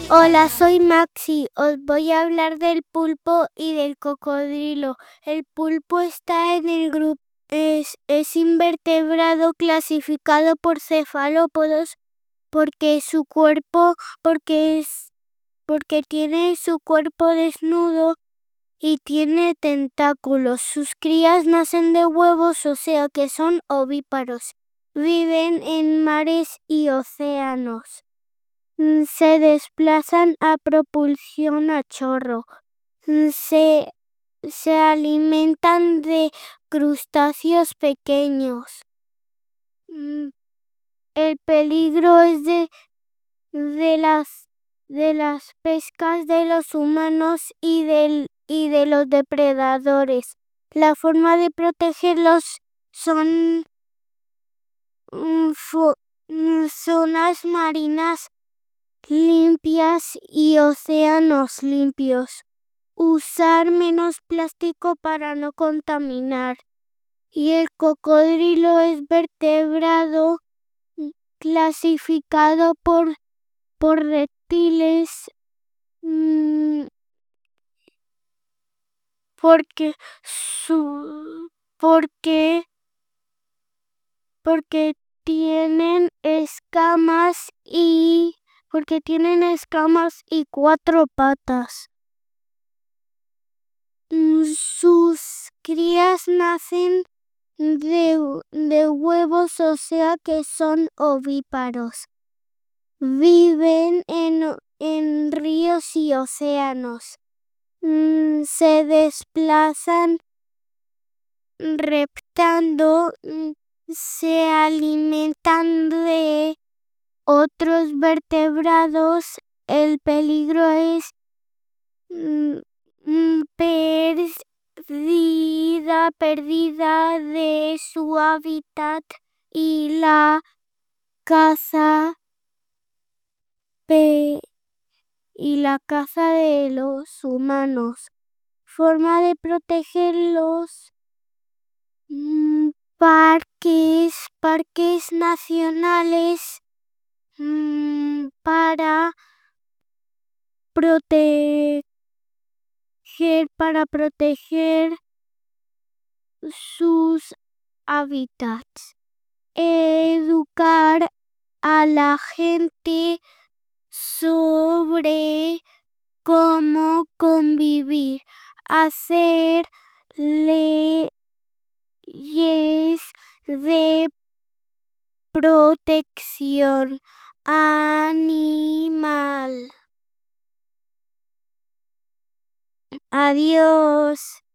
Hola, soy Maxi. Os voy a hablar del pulpo y del cocodrilo. El pulpo está en el grupo, es invertebrado clasificado por cefalópodos porque su cuerpo, porque tiene su cuerpo desnudo y tiene tentáculos. Sus crías nacen de huevos, o sea que son ovíparos. Viven en mares y océanos. Se desplazan a propulsión a chorro. Se, se alimentan de crustáceos pequeños. El peligro es de las pescas de los humanos y de los depredadores. La forma de protegerlos son zonas marinas limpias y océanos limpios. Usar menos plástico para no contaminar. Y el cocodrilo es vertebrado clasificado por reptiles porque porque tienen escamas y cuatro patas. Sus crías nacen de huevos, o sea que son ovíparos. Viven en ríos y océanos. Se desplazan reptando, se alimentan de otros vertebrados. El peligro es pérdida de su hábitat y la caza de los humanos. Forma de protegerlos: parques nacionales para proteger sus hábitats. Educar a la gente sobre cómo convivir. Hacer leyes de protección animal. Adiós.